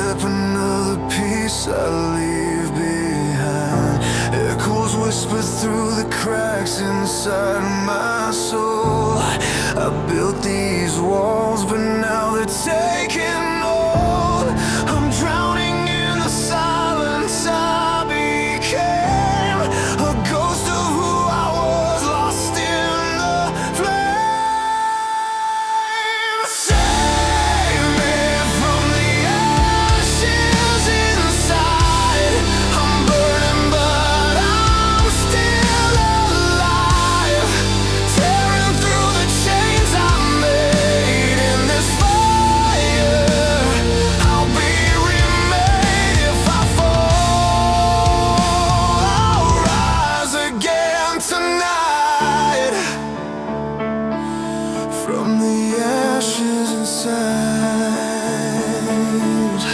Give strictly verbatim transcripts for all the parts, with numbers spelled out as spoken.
step, another piece I leave behind. Echoes whisper through the cracks inside my soul. I built these walls, but now they're taking hold. I'm drowning in the silence. I became a ghost of who I was, lost in the flames. Save me from the ashes inside. I'm burning, but I'm still alive, tearing through the chains I made in this fire. I'll be remade if I fall. I'll rise again tonight, from the ashes inside.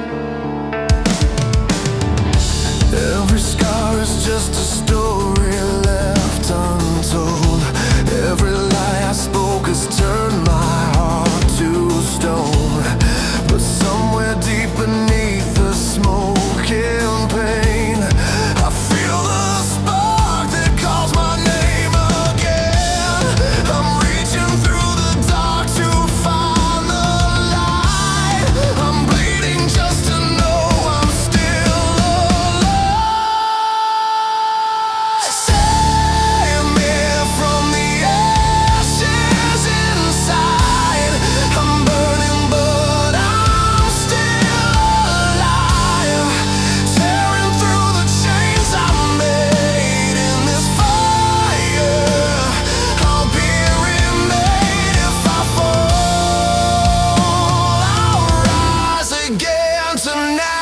Every scar is just a story left untold. Every lie I spoke has turned my heart to stone. But somewhere deep beneath the smoke and pain, I feel the spark that calls my name again. I'm reaching through the dark to find the light. I'm bleeding just to know I'm still alive. Save me from the ashes inside. I'm burning, but I'm still alive, tearing through the chains I made in this fire. I'll be remade if I fall. I'll rise again tonight.